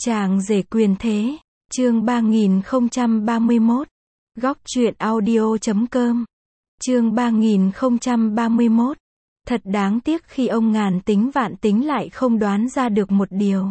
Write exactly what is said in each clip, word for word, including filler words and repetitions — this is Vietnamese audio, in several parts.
Chàng rể quyền thế, chương ba nghìn không trăm ba mươi mốt, góc truyện audio chấm com, chương ba nghìn không trăm ba mươi mốt, thật đáng tiếc khi ông ngàn tính vạn tính lại không đoán ra được một điều.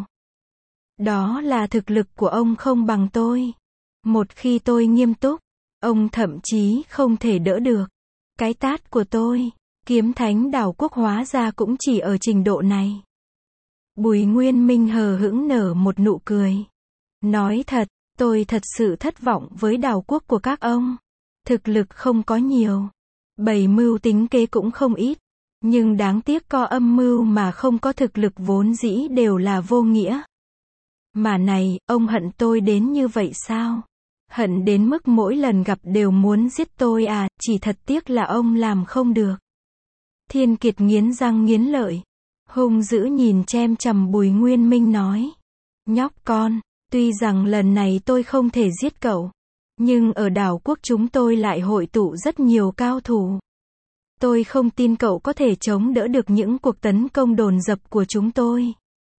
Đó là thực lực của ông không bằng tôi. Một khi tôi nghiêm túc, ông thậm chí không thể đỡ được. Cái tát của tôi, kiếm thánh đảo quốc hóa ra cũng chỉ ở trình độ này. Bùi Nguyên Minh hờ hững nở một nụ cười. Nói thật, tôi thật sự thất vọng với đảo quốc của các ông. Thực lực không có nhiều. Bày mưu tính kế cũng không ít. Nhưng đáng tiếc có âm mưu mà không có thực lực vốn dĩ đều là vô nghĩa. Mà này, ông hận tôi đến như vậy sao? Hận đến mức mỗi lần gặp đều muốn giết tôi à, chỉ thật tiếc là ông làm không được. Thiên Kiệt nghiến răng nghiến lợi. Hung dữ nhìn chem chằm Bùi Nguyên Minh nói. Nhóc con, tuy rằng lần này tôi không thể giết cậu. Nhưng ở đảo quốc chúng tôi lại hội tụ rất nhiều cao thủ. Tôi không tin cậu có thể chống đỡ được những cuộc tấn công đồn dập của chúng tôi.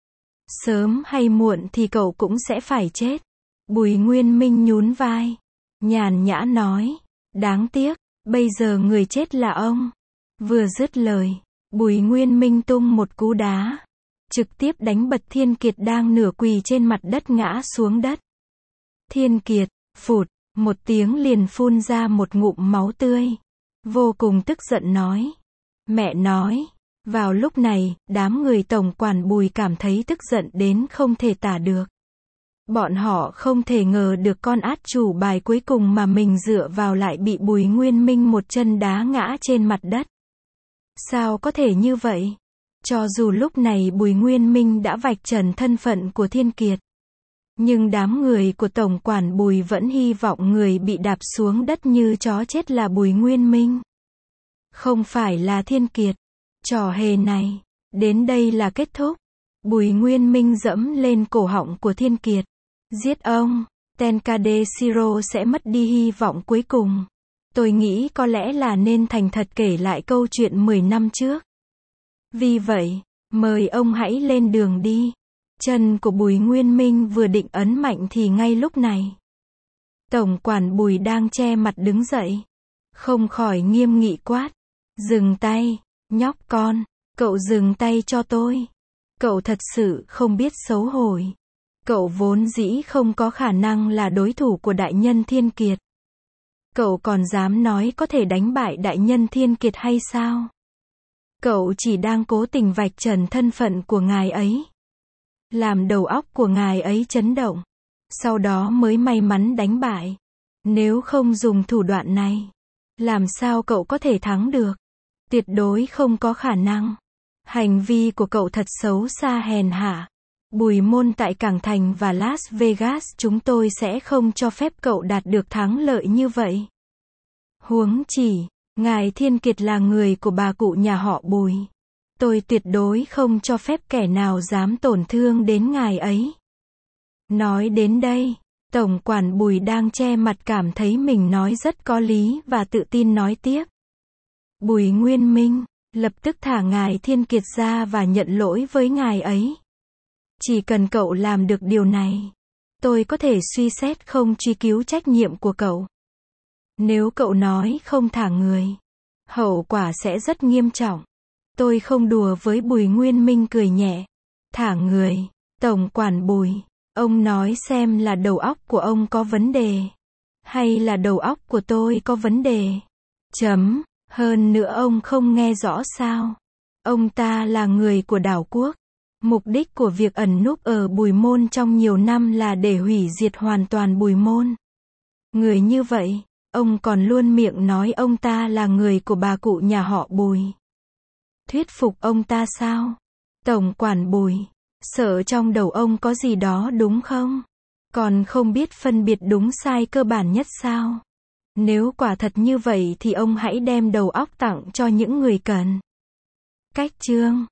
Sớm hay muộn thì cậu cũng sẽ phải chết. Bùi Nguyên Minh nhún vai. Nhàn nhã nói. Đáng tiếc, bây giờ người chết là ông. Vừa dứt lời, Bùi Nguyên Minh tung một cú đá. Trực tiếp đánh bật Thiên Kiệt đang nửa quỳ trên mặt đất ngã xuống đất. Thiên Kiệt, phụt, một tiếng liền phun ra một ngụm máu tươi. Vô cùng tức giận nói. Mẹ nói. Vào lúc này, đám người tổng quản Bùi cảm thấy tức giận đến không thể tả được. Bọn họ không thể ngờ được con át chủ bài cuối cùng mà mình dựa vào lại bị Bùi Nguyên Minh một chân đá ngã trên mặt đất. Sao có thể như vậy? Cho dù lúc này Bùi Nguyên Minh đã vạch trần thân phận của Thiên Kiệt. Nhưng đám người của tổng quản Bùi vẫn hy vọng người bị đạp xuống đất như chó chết là Bùi Nguyên Minh. Không phải là Thiên Kiệt. Trò hề này, đến đây là kết thúc. Bùi Nguyên Minh dẫm lên cổ họng của Thiên Kiệt. Giết ông, Tenkade Shiro sẽ mất đi hy vọng cuối cùng. Tôi nghĩ có lẽ là nên thành thật kể lại câu chuyện mười năm trước. Vì vậy, mời ông hãy lên đường đi. Chân của Bùi Nguyên Minh vừa định ấn mạnh thì ngay lúc này. Tổng quản Bùi đang che mặt đứng dậy. Không khỏi nghiêm nghị quát. Dừng tay, nhóc con, cậu dừng tay cho tôi. Cậu thật sự không biết xấu hổ. Cậu vốn dĩ không có khả năng là đối thủ của đại nhân Thiên Kiệt. Cậu còn dám nói có thể đánh bại đại nhân Thiên Kiệt hay sao? Cậu chỉ đang cố tình vạch trần thân phận của ngài ấy. Làm đầu óc của ngài ấy chấn động. Sau đó mới may mắn đánh bại. Nếu không dùng thủ đoạn này, làm sao cậu có thể thắng được? Tuyệt đối không có khả năng. Hành vi của cậu thật xấu xa hèn hạ. Bùi môn tại Cảng Thành và Las Vegas chúng tôi sẽ không cho phép cậu đạt được thắng lợi như vậy. Huống chỉ, ngài Thiên Kiệt là người của bà cụ nhà họ Bùi. Tôi tuyệt đối không cho phép kẻ nào dám tổn thương đến ngài ấy. Nói đến đây, tổng quản Bùi đang che mặt cảm thấy mình nói rất có lý và tự tin nói tiếp. Bùi Nguyên Minh, lập tức thả ngài Thiên Kiệt ra và nhận lỗi với ngài ấy. Chỉ cần cậu làm được điều này, tôi có thể suy xét không truy cứu trách nhiệm của cậu. Nếu cậu nói không thả người, hậu quả sẽ rất nghiêm trọng. Tôi không đùa với Bùi Nguyên Minh cười nhẹ. Thả người, tổng quản Bùi, ông nói xem là đầu óc của ông có vấn đề, hay là đầu óc của tôi có vấn đề? Chấm, hơn nữa ông không nghe rõ sao? Ông ta là người của đảo quốc. Mục đích của việc ẩn núp ở Bùi Môn trong nhiều năm là để hủy diệt hoàn toàn Bùi Môn. Người như vậy, ông còn luôn miệng nói ông ta là người của bà cụ nhà họ Bùi. Thuyết phục ông ta sao? Tổng quản Bùi, sợ trong đầu ông có gì đó đúng không? Còn không biết phân biệt đúng sai cơ bản nhất sao? Nếu quả thật như vậy thì ông hãy đem đầu óc tặng cho những người cần. Cách chương